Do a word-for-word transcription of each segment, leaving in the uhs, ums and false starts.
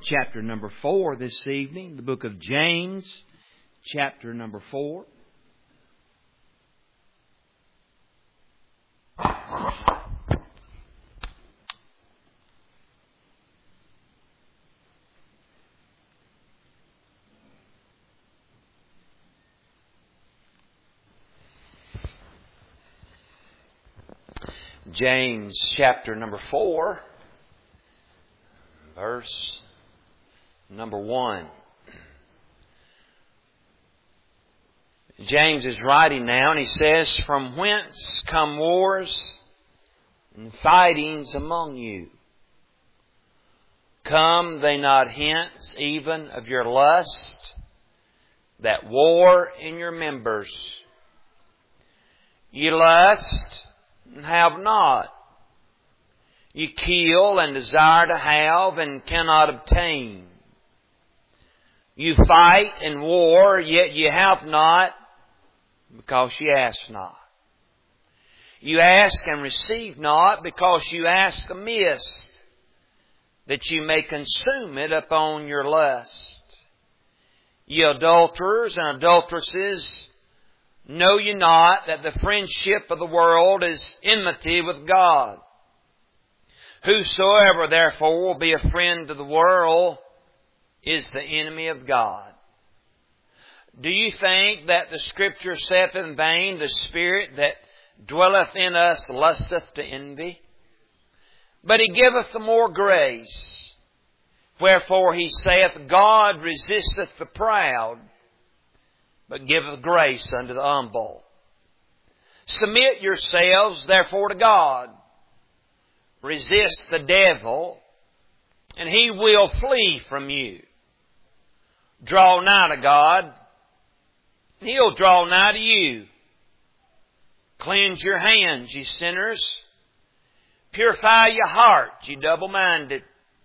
chapter number four this evening, the book of James, chapter number four. James chapter number four, verse number one. James is writing now, and he says, "From whence come wars and fightings among you? Come they not hence even of your lust, that war in your members? You lust and have not. You kill and desire to have and cannot obtain. You fight and war, yet you have not, because you ask not. You ask and receive not, because you ask amiss, that you may consume it upon your lust. Ye adulterers and adulteresses, know ye not that the friendship of the world is enmity with God? Whosoever therefore will be a friend of the world is the enemy of God. Do you think that the Scripture saith in vain, the Spirit that dwelleth in us lusteth to envy? But He giveth the more grace. Wherefore He saith, God resisteth the proud, but giveth grace unto the humble. Submit yourselves therefore to God. Resist the devil, and he will flee from you. Draw nigh to God, and He'll draw nigh to you. Cleanse your hands, ye sinners. Purify your hearts, ye double-minded.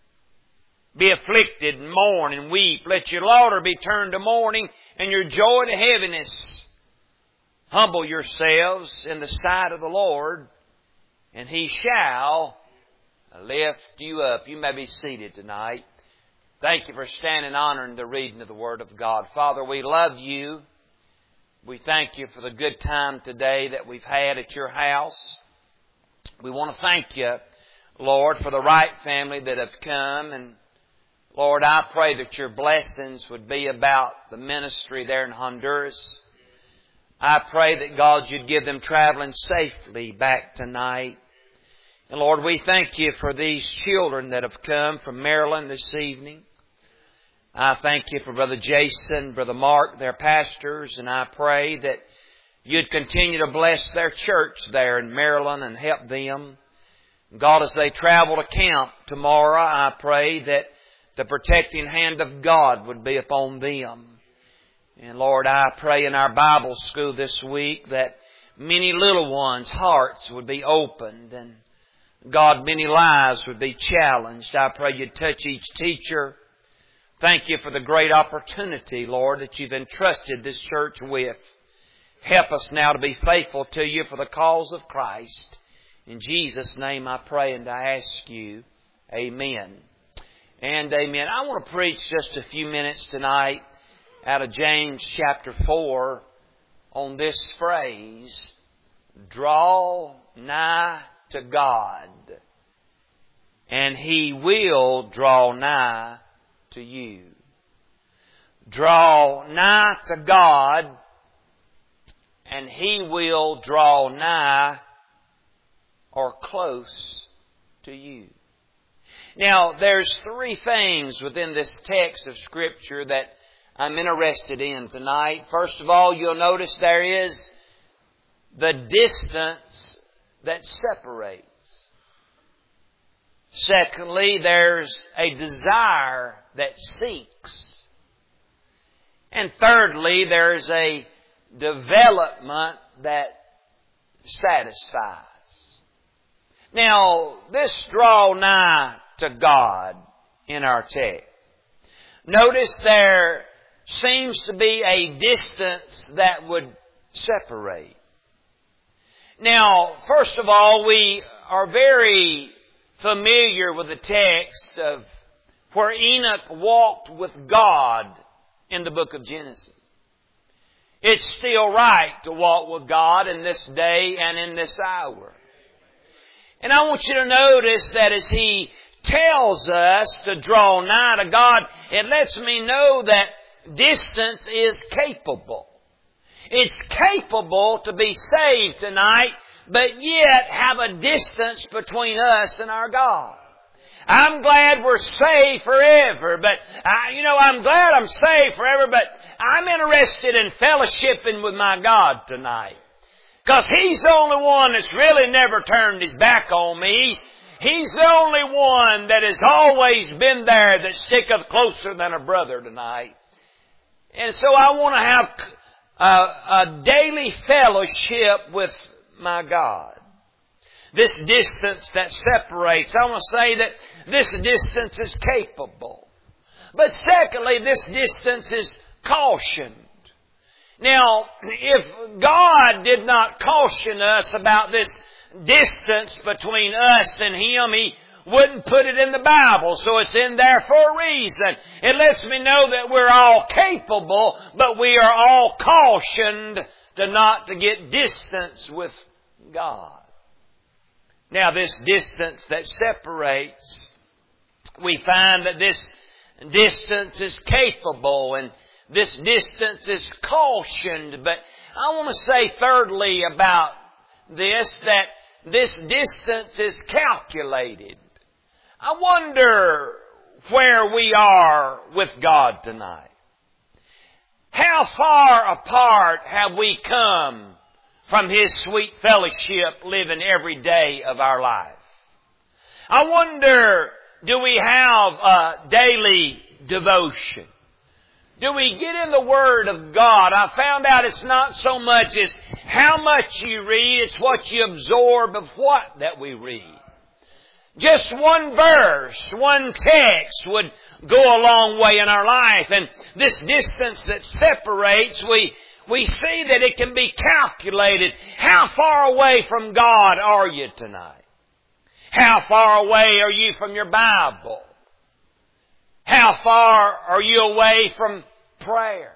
Be afflicted and mourn and weep. Let your laughter be turned to mourning and your joy to heaviness. Humble yourselves in the sight of the Lord, and He shall lift you up." You may be seated tonight. Thank you for standing honoring the reading of the Word of God. Father, we love You. We thank You for the good time today that we've had at Your house. We want to thank You, Lord, for the Wright family that have come. And Lord, I pray that Your blessings would be about the ministry there in Honduras. I pray that, God, You'd give them traveling safely back tonight. And Lord, we thank You for these children that have come from Maryland this evening. I thank You for Brother Jason, Brother Mark, their pastors, and I pray that You'd continue to bless their church there in Maryland and help them. God, as they travel to camp tomorrow, I pray that the protecting hand of God would be upon them. And Lord, I pray in our Bible school this week that many little ones' hearts would be opened, and God, many lives would be challenged. I pray You'd touch each teacher. Thank You for the great opportunity, Lord, that You've entrusted this church with. Help us now to be faithful to You for the cause of Christ. In Jesus' name I pray and I ask You. Amen. And amen. I want to preach just a few minutes tonight out of James chapter four on this phrase, draw nigh to God, and He will draw nigh to you. Draw nigh to God, and He will draw nigh or close to you. Now, there's three things within this text of Scripture that I'm interested in tonight. First of all, you'll notice there is the distance that separates. Secondly, there's a desire that seeks. And thirdly, there's a development that satisfies. Now, this draw nigh to God in our text. Notice there seems to be a distance that would separate. Now, first of all, we are very familiar with the text of where Enoch walked with God in the book of Genesis. It's still right to walk with God in this day and in this hour. And I want you to notice that as He tells us to draw nigh to God, it lets me know that distance is capable. It's capable to be saved tonight, but yet have a distance between us and our God. I'm glad we're saved forever, but, I, you know, I'm glad I'm saved forever, but I'm interested in fellowshipping with my God tonight. Because He's the only one that's really never turned His back on me. He's, he's the only one that has always been there that sticketh closer than a brother tonight. And so I want to have a, a daily fellowship with my God. This distance that separates, I want to say that this distance is capable. But secondly, this distance is cautioned. Now, if God did not caution us about this distance between us and Him, He wouldn't put it in the Bible. So it's in there for a reason. It lets me know that we're all capable, but we are all cautioned to not to get distance with God. Now, this distance that separates, we find that this distance is capable and this distance is cautioned. But I want to say thirdly about this, that this distance is calculated. I wonder where we are with God tonight. How far apart have we come from His sweet fellowship living every day of our life? I wonder, do we have a daily devotion? Do we get in the Word of God? I found out it's not so much as how much you read, it's what you absorb of what that we read. Just one verse, one text would go a long way in our life. And this distance that separates, we We see that it can be calculated. How far away from God are you tonight? How far away are you from your Bible? How far are you away from prayer?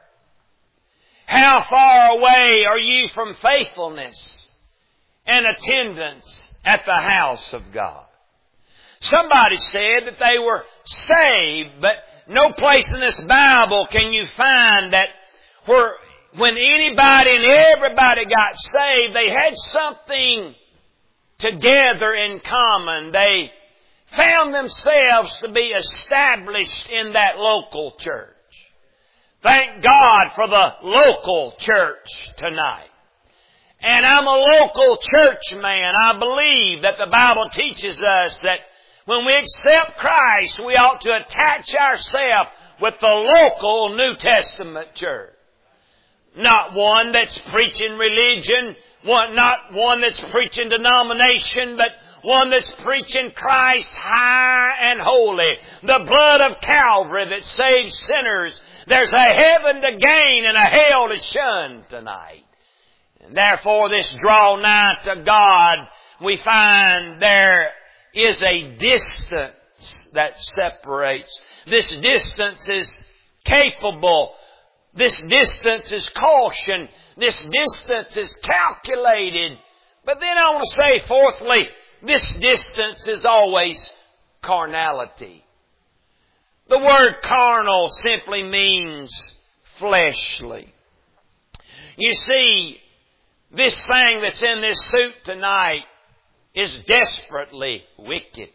How far away are you from faithfulness and attendance at the house of God? Somebody said that they were saved, but no place in this Bible can you find that where when anybody and everybody got saved, they had something together in common. They found themselves to be established in that local church. Thank God for the local church tonight. And I'm a local church man. I believe that the Bible teaches us that when we accept Christ, we ought to attach ourselves with the local New Testament church. Not one that's preaching religion, one, not one that's preaching denomination, but one that's preaching Christ high and holy. The blood of Calvary that saves sinners. There's a heaven to gain and a hell to shun tonight. And therefore this draw nigh to God, we find there is a distance that separates. This distance is capable. This distance is caution. This distance is calculated. But then I want to say, fourthly, this distance is always carnality. The word carnal simply means fleshly. You see, this thing that's in this suit tonight is desperately wicked.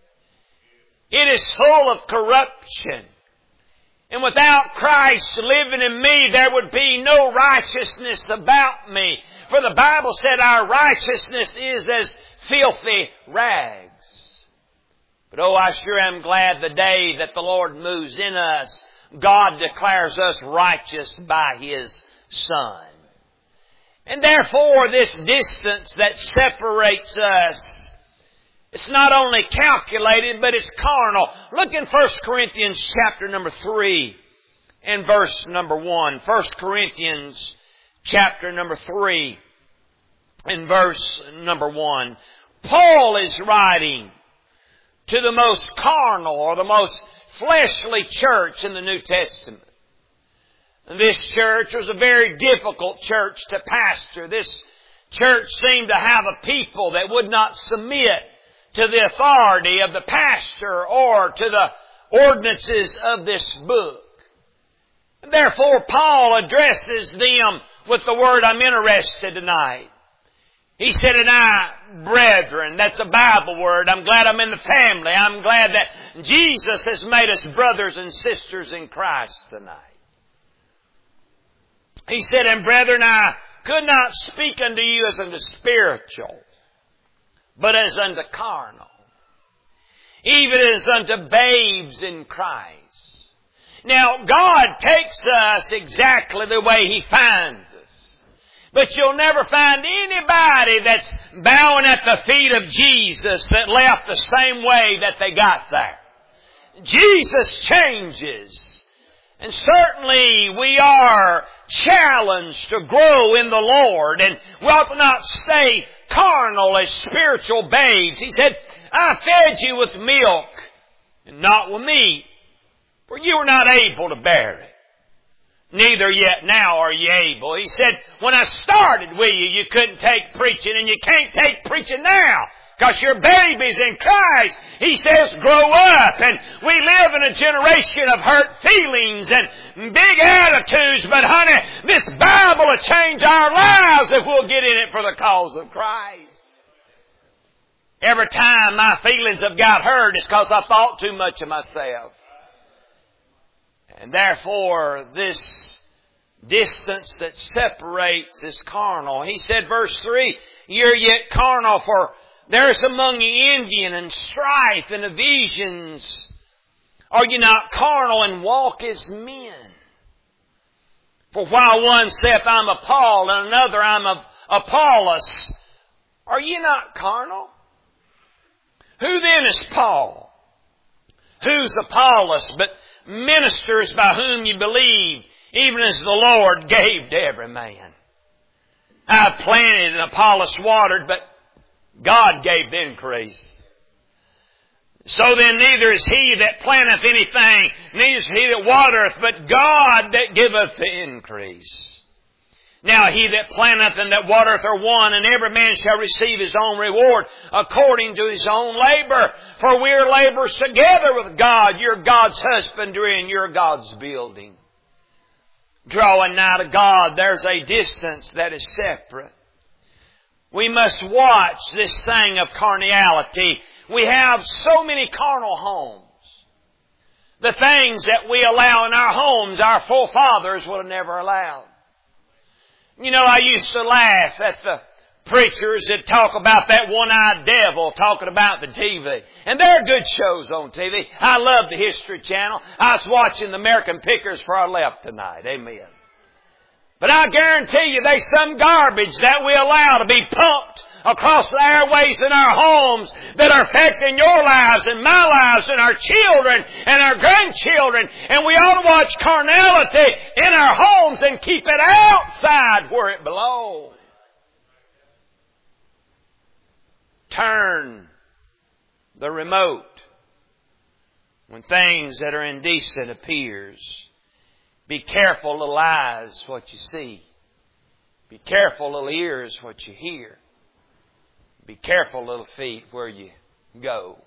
It is full of corruption. And without Christ living in me, there would be no righteousness about me. For the Bible said our righteousness is as filthy rags. But oh, I sure am glad the day that the Lord moves in us, God declares us righteous by His Son. And therefore, this distance that separates us, it's not only calculated, but it's carnal. Look in First Corinthians chapter number three and verse number one. First Corinthians chapter number three and verse number one. Paul is writing to the most carnal or the most fleshly church in the New Testament. This church was a very difficult church to pastor. This church seemed to have a people that would not submit to the authority of the pastor or to the ordinances of this book. Therefore, Paul addresses them with the word, I'm interested tonight. He said, and I, brethren, that's a Bible word. I'm glad I'm in the family. I'm glad that Jesus has made us brothers and sisters in Christ tonight. He said, and brethren, I could not speak unto you as unto spiritual, but as unto carnal, even as unto babes in Christ. Now, God takes us exactly the way He finds us. But you'll never find anybody that's bowing at the feet of Jesus that left the same way that they got there. Jesus changes. And certainly we are challenged to grow in the Lord, and we ought to not stay carnal as spiritual babes. He said, I fed you with milk and not with meat, for you were not able to bear it. Neither yet now are ye able. He said, when I started with you, you couldn't take preaching, and you can't take preaching now, because you're babies in Christ. He says, grow up. And we live in a generation of hurt feelings and big attitudes. But honey, this Bible will change our lives if we'll get in it for the cause of Christ. Every time my feelings have got hurt, it's because I thought too much of myself. And therefore, this distance that separates is carnal. He said, verse three, you're yet carnal, for there's among you envy and strife and divisions. Are you not carnal and walk as men? For while one saith, I'm of Paul, and another, I'm of Apollos, are ye not carnal? Who then is Paul? Who's Apollos, but ministers by whom you believe, even as the Lord gave to every man? I planted and Apollos watered, but God gave the increase. So then neither is he that planteth anything, neither is he that watereth, but God that giveth the increase. Now he that planteth and that watereth are one, and every man shall receive his own reward according to his own labor. For we are laborers together with God. You're God's husbandry and you're God's building. Drawing nigh to God, there's a distance that is separate. We must watch this thing of carnality. We have so many carnal homes. The things that we allow in our homes, our forefathers would have never allowed. You know, I used to laugh at the preachers that talk about that one-eyed devil talking about the T V. And there are good shows on T V. I love the History Channel. I was watching the American Pickers before I left tonight. Amen. But I guarantee you there's some garbage that we allow to be pumped across the airways in our homes that are affecting your lives and my lives and our children and our grandchildren. And we ought to watch carnality in our homes and keep it outside where it belongs. Turn the remote when things that are indecent appears. Be careful, little eyes, what you see. Be careful, little ears, what you hear. Be careful, little feet, where you go.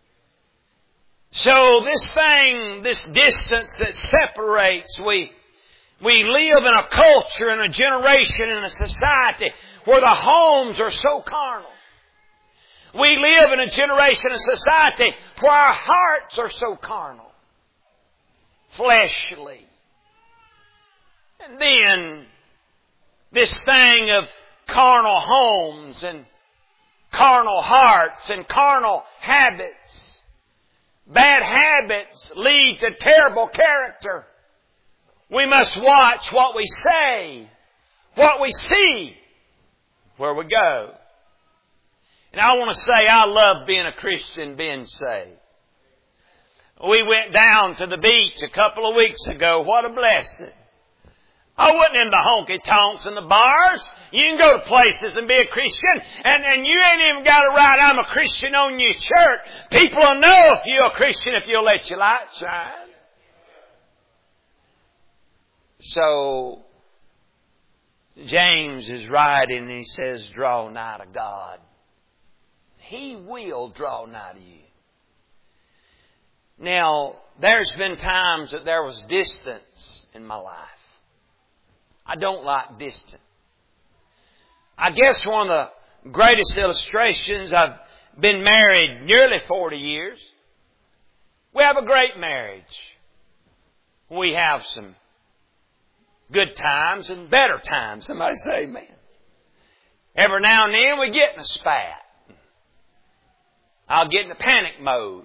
So this thing, this distance that separates, we, we live in a culture, in a generation, in a society where the homes are so carnal. We live in a generation, a society where our hearts are so carnal, fleshly. And then this thing of carnal homes and carnal hearts and carnal habits. Bad habits lead to terrible character. We must watch what we say, what we see, where we go. And I want to say I love being a Christian, being saved. We went down to the beach a couple of weeks ago. What a blessing. I wasn't in the honky-tonks and the bars. You can go to places and be a Christian, and, and you ain't even got to write, I'm a Christian on your shirt. People will know if you're a Christian if you'll let your light shine. So, James is writing and he says, draw nigh to God. He will draw nigh to you. Now, there's been times that there was distance in my life. I don't like distance. I guess one of the greatest illustrations, I've been married nearly forty years. We have a great marriage. We have some good times and better times. Somebody say amen. Every now and then we get in a spat. I'll get in a panic mode.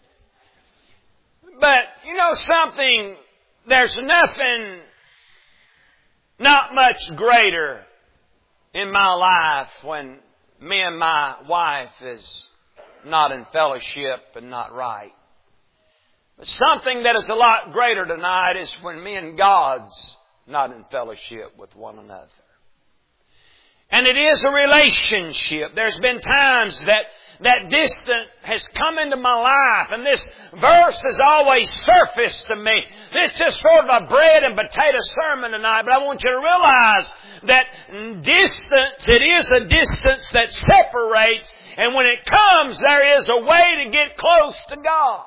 But, you know something, there's nothing, not much greater in my life when me and my wife is not in fellowship and not right. But something that is a lot greater tonight is when me and God's not in fellowship with one another. And it is a relationship. There's been times that that distance has come into my life, and this verse has always surfaced to me. This is just sort of a bread and potato sermon tonight, but I want you to realize that distance, it is a distance that separates, and when it comes, there is a way to get close to God.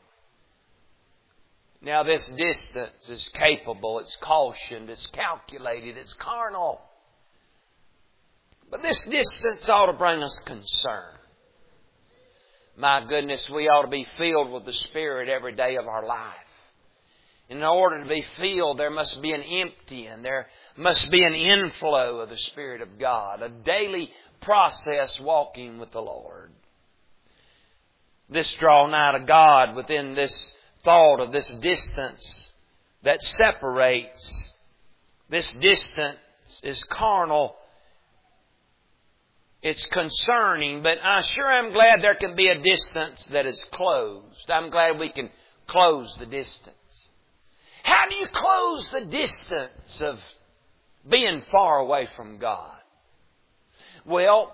Now, this distance is capable, it's cautioned, it's calculated, it's carnal. But this distance ought to bring us concern. My goodness, we ought to be filled with the Spirit every day of our life. In order to be filled, there must be an emptying. There must be an inflow of the Spirit of God. A daily process walking with the Lord. This draw nigh to God within this thought of this distance that separates. This distance is carnal. It's concerning, but I sure am glad there can be a distance that is closed. I'm glad we can close the distance. How do you close the distance of being far away from God? Well,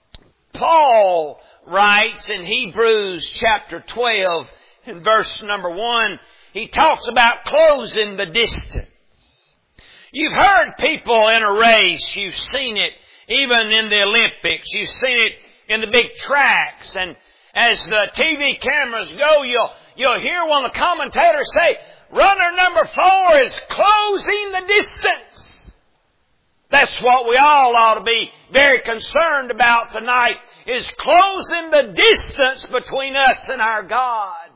Paul writes in Hebrews chapter twelve, in verse number one, he talks about closing the distance. You've heard people in a race, you've seen it even in the Olympics. You've seen it in the big tracks. And as the T V cameras go, you'll, you'll hear one of the commentators say, runner number four is closing the distance. That's what we all ought to be very concerned about tonight, is closing the distance between us and our God.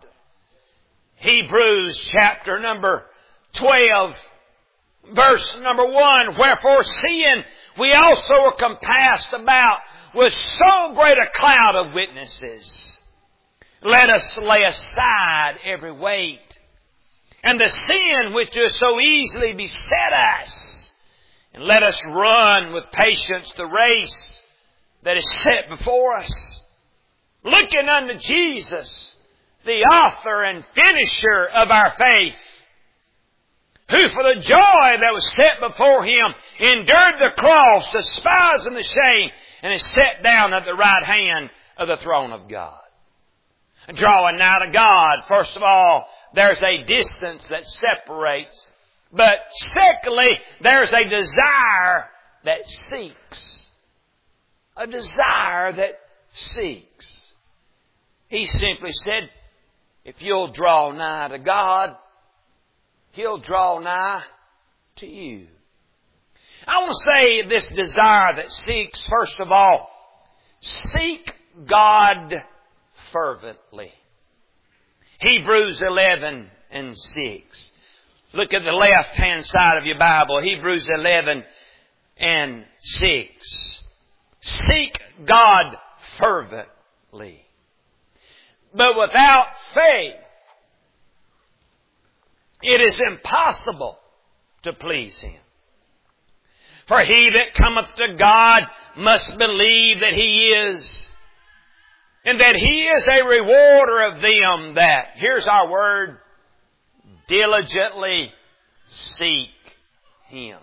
Hebrews chapter number twelve, verse number one, wherefore seeing we also are compassed about with so great a cloud of witnesses, let us lay aside every weight and the sin which does so easily beset us, and let us run with patience the race that is set before us, looking unto Jesus, the author and finisher of our faith, who for the joy that was set before Him endured the cross, despising the shame, and is set down at the right hand of the throne of God. Drawing nigh to God, first of all, there's a distance that separates. But secondly, there's a desire that seeks. A desire that seeks. He simply said, if you'll draw nigh to God, He'll draw nigh to you. I want to say this desire that seeks, first of all, seek God fervently. Hebrews eleven and six. Look at the left-hand side of your Bible. Hebrews eleven and six. Seek God fervently. But without faith, it is impossible to please Him. For he that cometh to God must believe that He is, and that He is a rewarder of them that, here's our word, diligently seek Him.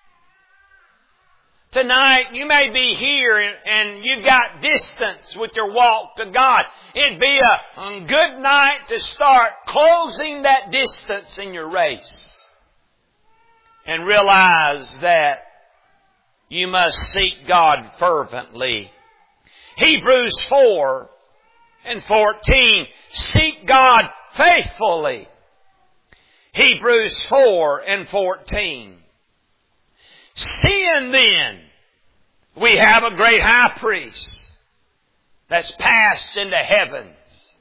Tonight, you may be here and you've got distance with your walk to God. It'd be a good night to start closing that distance in your race. And realize that you must seek God fervently. Hebrews four and fourteen. Seek God faithfully. Hebrews four and fourteen. Seeing then we have a great high priest that's passed into heavens,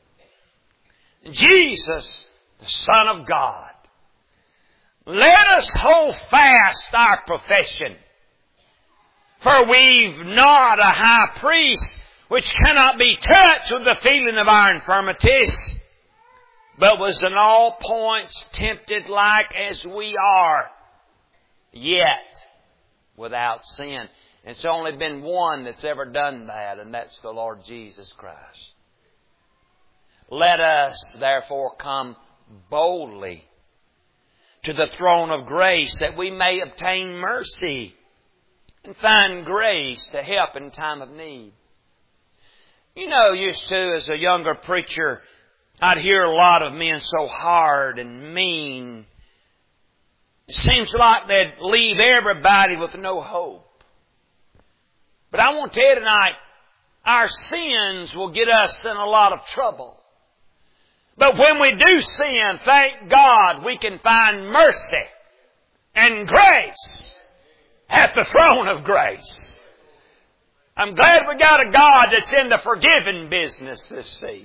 Jesus, the Son of God, let us hold fast our profession. For we've not a high priest which cannot be touched with the feeling of our infirmities, but was in all points tempted like as we are, yet without sin. It's only been one that's ever done that, and that's the Lord Jesus Christ. Let us therefore come boldly to the throne of grace that we may obtain mercy and find grace to help in time of need. You know, used to, as a younger preacher, I'd hear a lot of men so hard and mean. It seems like they'd leave everybody with no hope. But I want to tell you tonight, our sins will get us in a lot of trouble. But when we do sin, thank God we can find mercy and grace at the throne of grace. I'm glad we got a God that's in the forgiving business this season.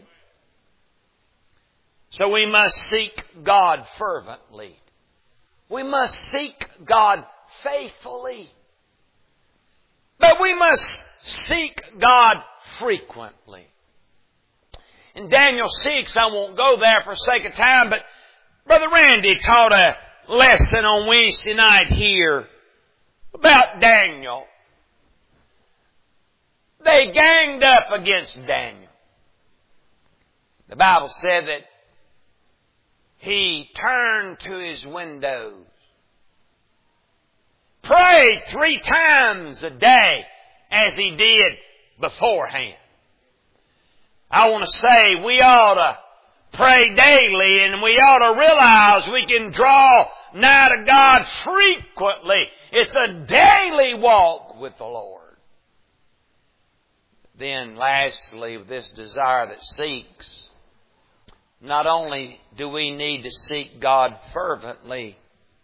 So we must seek God fervently. We must seek God faithfully. But we must seek God frequently. In Daniel six, I won't go there for sake of time, but Brother Randy taught a lesson on Wednesday night here about Daniel. They ganged up against Daniel. The Bible said that he turned to his windows, prayed three times a day as he did beforehand. I want to say we ought to pray daily, and we ought to realize we can draw nigh to God frequently. It's a daily walk with the Lord. Then lastly, with this desire that seeks, not only do we need to seek God fervently,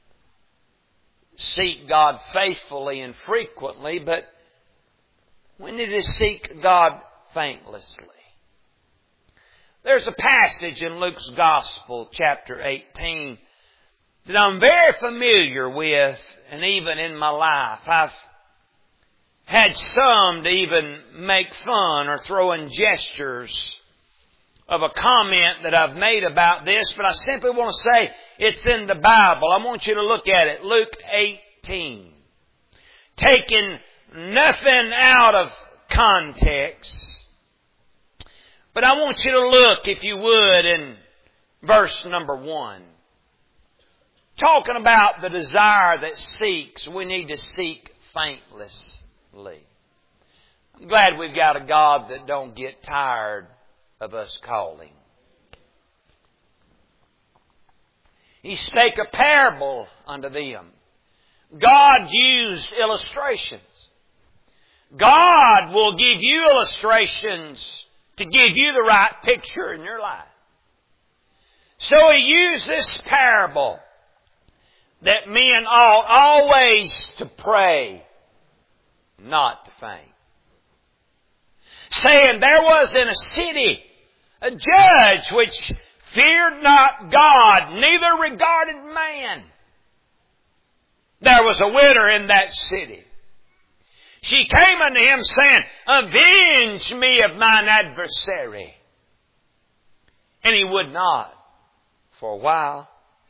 seek God faithfully and frequently, but we need to seek God thanklessly. There's a passage in Luke's Gospel, chapter eighteen, that I'm very familiar with, and even in my life, I've had some to even make fun or throw in gestures of a comment that I've made about this, but I simply want to say it's in the Bible. I want you to look at it. Luke eighteen. Taking nothing out of context, but I want you to look, if you would, in verse number one. Talking about the desire that seeks, we need to seek thanklessly. I'm glad we've got a God that don't get tired of us calling. He spake a parable unto them. God used illustrations. God will give you illustrations to give you the right picture in your life. So He used this parable that men ought always to pray, not to faint. Saying there was in a city a judge which feared not God, neither regarded man. There was a widow in that city. She came unto him saying, avenge me of mine adversary. And he would not for a while.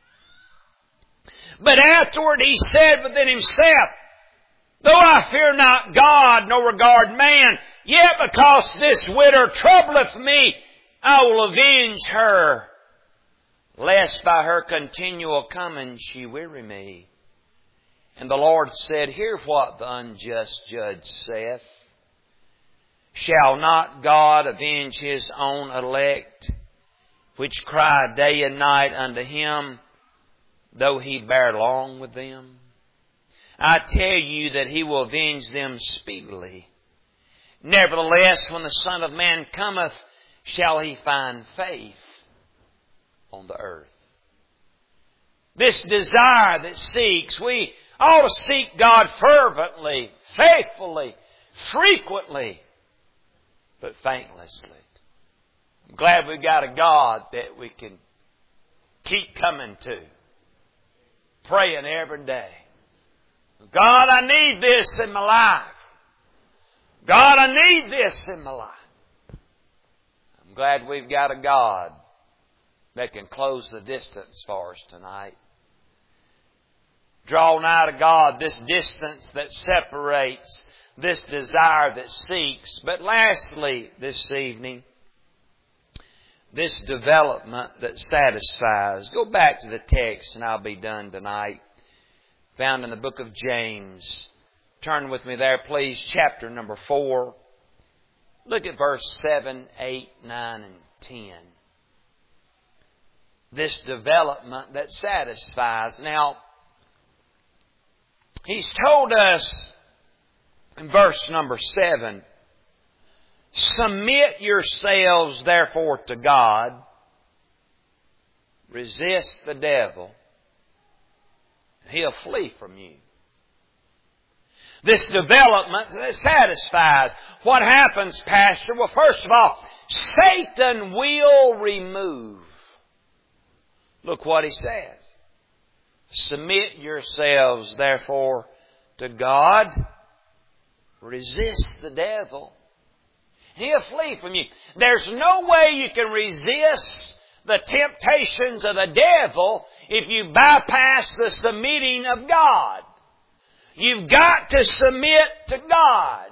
But afterward he said within himself, though I fear not God, nor regard man, yet because this widow troubleth me, I will avenge her, lest by her continual coming she weary me. And the Lord said, Hear what the unjust judge saith. Shall not God avenge His own elect, which cry day and night unto Him, though He bear long with them? I tell you that He will avenge them speedily. Nevertheless, when the Son of Man cometh, shall He find faith on the earth? This desire that seeks, we ought to seek God fervently, faithfully, frequently, but faintlessly. I'm glad we've got a God that we can keep coming to, praying every day. God, I need this in my life. God, I need this in my life. I'm glad we've got a God that can close the distance for us tonight. Draw nigh to God, this distance that separates, this desire that seeks. But lastly, this evening, this development that satisfies. Go back to the text and I'll be done tonight. Found in the book of James. Turn with me there, please. Chapter number four. Look at verse seven, eight, nine, and ten. This development that satisfies. Now, He's told us in verse number seven, Submit yourselves therefore to God. Resist the devil. He'll flee from you. This development that satisfies. What happens, Pastor? Well, first of all, Satan will remove. Look what he says. Submit yourselves, therefore, to God. Resist the devil. He'll flee from you. There's no way you can resist the temptations of the devil if you bypass the submitting of God. You've got to submit to God.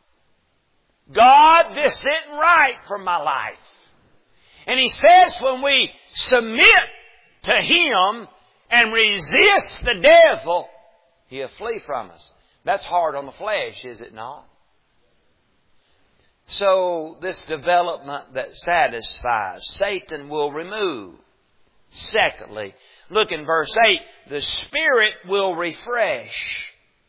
God, this isn't right for my life. And He says when we submit to Him and resist the devil, He'll flee from us. That's hard on the flesh, is it not? So, this development that satisfies, Satan will remove. Secondly, look in verse eight, the Spirit will refresh.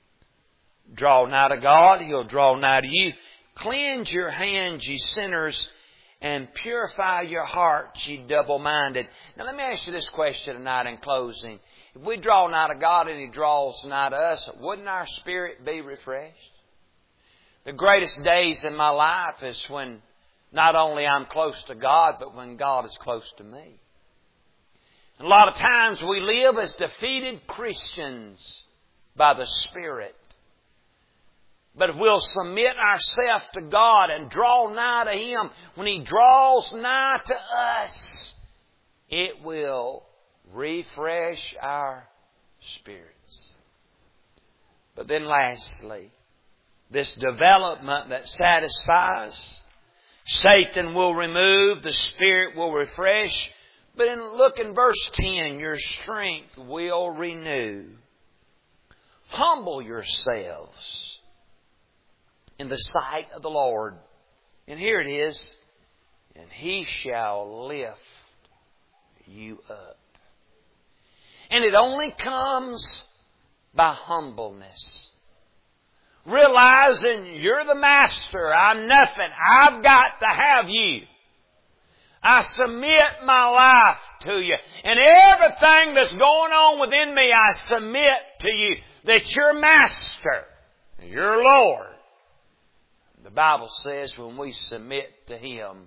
Draw nigh to God, He'll draw nigh to you. Cleanse your hands, ye sinners, and purify your hearts, ye double-minded. Now let me ask you this question tonight in closing. If we draw nigh to God and He draws nigh to us, wouldn't our spirit be refreshed? The greatest days in my life is when not only I'm close to God, but when God is close to me. And a lot of times we live as defeated Christians by the Spirit. But if we'll submit ourselves to God and draw nigh to Him, when He draws nigh to us, it will refresh our spirits. But then lastly, this development that satisfies, Satan will remove, the Spirit will refresh. But in, look in verse ten, your strength will renew. Humble yourselves in the sight of the Lord. And here it is. And He shall lift you up. And it only comes by humbleness. Realizing you're the master. I'm nothing. I've got to have you. I submit my life to you. And everything that's going on within me, I submit to you. That you're master. You're Lord. The Bible says when we submit to Him,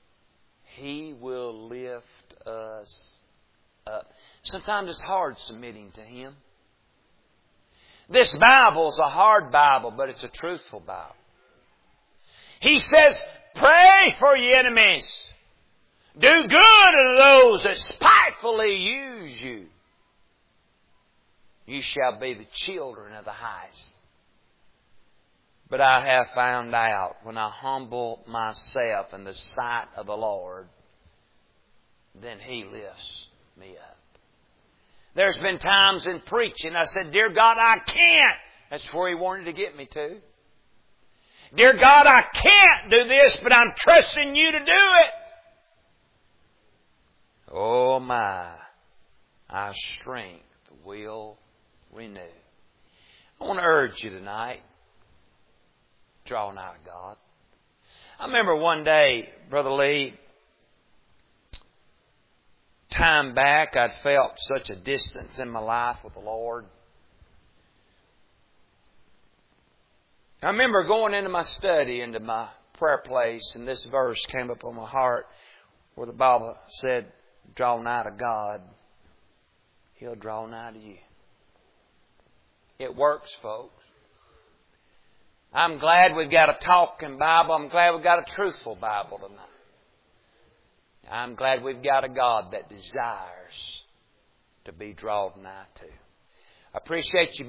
He will lift us up. Sometimes it's hard submitting to Him. This Bible is a hard Bible, but it's a truthful Bible. He says, pray for your enemies. Do good to those that spitefully use you. You shall be the children of the highest. But I have found out when I humble myself in the sight of the Lord, then He lifts me up. There's been times in preaching I said, Dear God, I can't. That's where He wanted to get me to. Dear God, I can't do this, but I'm trusting You to do it. Oh my, our strength will renew. I want to urge you tonight, draw nigh to God. I remember one day, Brother Lee, time back, I'd felt such a distance in my life with the Lord. I remember going into my study, into my prayer place, and this verse came up on my heart where the Bible said, draw nigh to God, He'll draw nigh to you. It works, folks. I'm glad we've got a talking Bible. I'm glad we've got a truthful Bible tonight. I'm glad we've got a God that desires to be drawn nigh to. I appreciate you